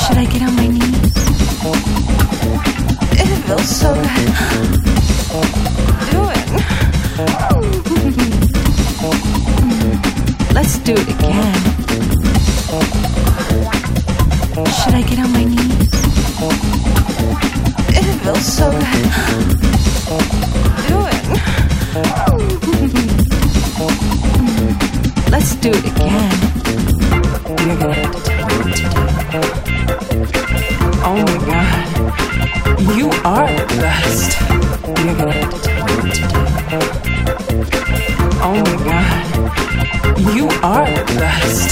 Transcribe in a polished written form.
Should I get on my knees? It feels so good. Do it. Let's do it again. Should I get on my knees? It feels so good. Do it. Let's do it again. You're gonna have to tell me what to do. Oh my God, you are the best. You're gonna have to tell me what to do. Oh my God, you are the best.